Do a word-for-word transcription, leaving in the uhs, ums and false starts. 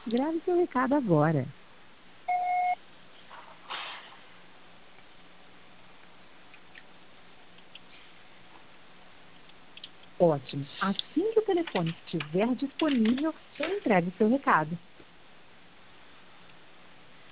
Grave seu recado agora. Ótimo. Assim que o telefone estiver disponível, eu entrego seu recado.